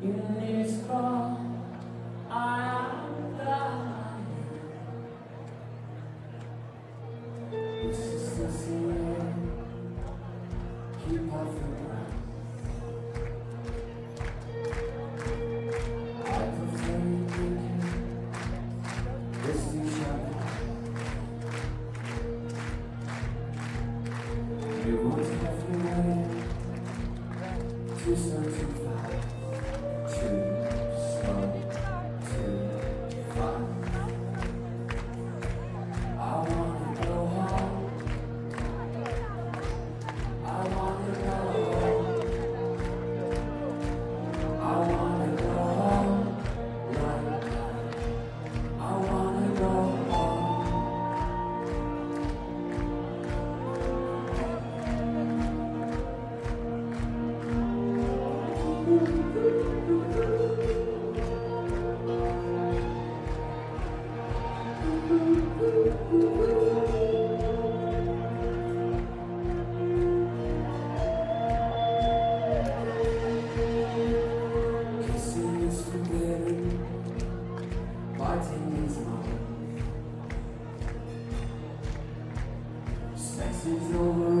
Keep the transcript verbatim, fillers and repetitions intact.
In this car, I am dying. This is the scene. Keep off your breath. I prefer you thinking this to each other. You won't have to wait too slow, too fast. Too slow, too fast. I wanna go home. I wanna go home. I wanna go home right now. I wanna go home. Kissing is forbidden, biting is not. Sex is over.